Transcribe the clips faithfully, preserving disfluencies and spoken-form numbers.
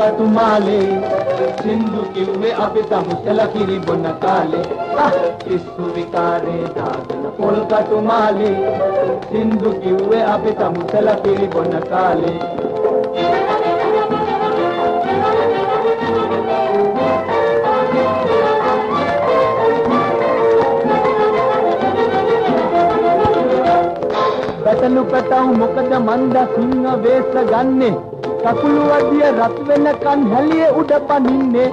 කටු මාලේ සින්දු කිව්වේ අපි තමුසල කිරි බොන කාලේ පිස්සු විකාරේ දාගෙන පොල් කටු මාලේ සින්දු කිව්වේ අපි තමුසල කිරි බොන කාලේ පැටලු පැටව මොකද මන්ද සිංහ වේස ගන්නේ කකුළු වදිය රත් වෙනකන් හැලියේ උඩ පනින්නේ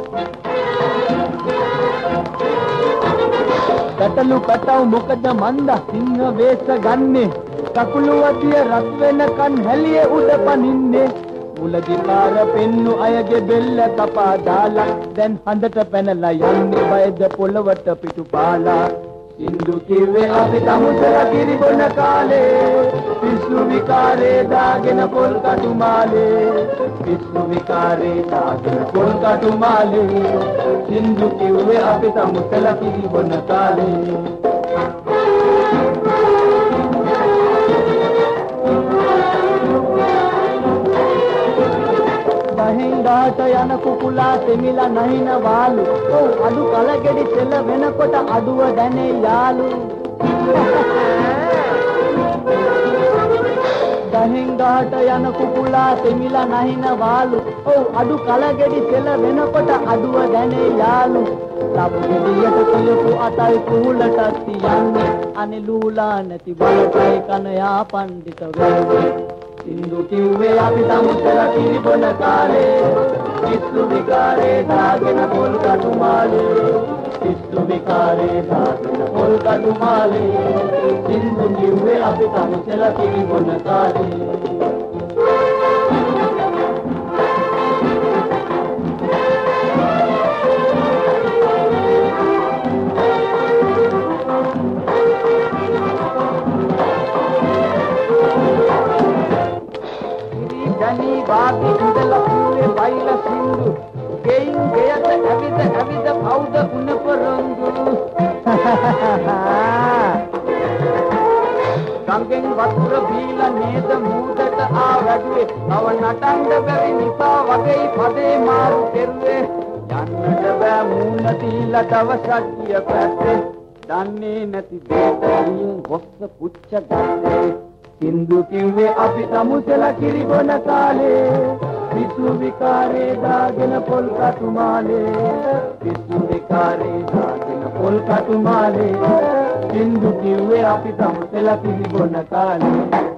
පැටලු පැටව මොකද මන්ද සිංහ වේස ගන්නේ කකුළු වදිය රත් වෙනකන් හැලියේ උඩ පනින්නේ මුලදී පාර පෙන්නු අයගේ බෙල්ල කපා දාලා දැන් හඳට පැනලා යන්නේ බයද පොළවට පිටු පාලා සින්දු කිව්වේ අපි තමුසල කිරි බොන කාලේ පිස්සු විකාරේ දාගෙන පොල් කටු මාලේ පිස්සු විකාරේ දාගෙන පොල් කටු මාලේ සින්දු කිව්වේ අපි තමුසල කිරි බොන කාලේ දහින්දාට යන කුකුලා තෙමිලා නැහින වාලු ඔව් අඩු කලගෙඩි තෙල වෙනකොට අඩුව දැනේ යාලු දහින්දාට යන කුකුලා තෙමිලා නැහින වාලු ඔව් අඩු කලගෙඩි තෙල වෙනකොට අඩුව දැනේ යාලු ලබු ගෙඩියට කියපු අතයි කුහුලට තියන්නේ අනේ ලූලා නැති බලපයි කන යා පණ්ඩිත වෙන්නේ සින්දු කිව්වේ අපි තමුසල කිරි බොන කාලේ පිස්සු විකාරේ දාගෙන පොල් කටු මාලේ පිස්සු විකාරේ දාගෙන පොල් කටු මාලේ සින්දු කිව්වේ අපි තමුසල කිරි බොන කාලේ Dani baagi indala puwe baila sindu gein geyata avida avida pauda unaparangu gangen watura bila neda mudata awaduwe awa natanda bari nipa wagei pade maru teruwe yannata ba moona tila dawasak kiya patte danne nathi deetaliyin hossa puccha gatte සින්දු කිව්වේ අපි තමුසල කිරි බොන කාලේ පිස්සු විකාරේ දාගෙන පොල් කටු මාලේ පිස්සු විකාරේ දාගෙන පොල් කටු මාලේ සින්දු කිව්වේ අපි තමුසල කිරි බොන කාලේ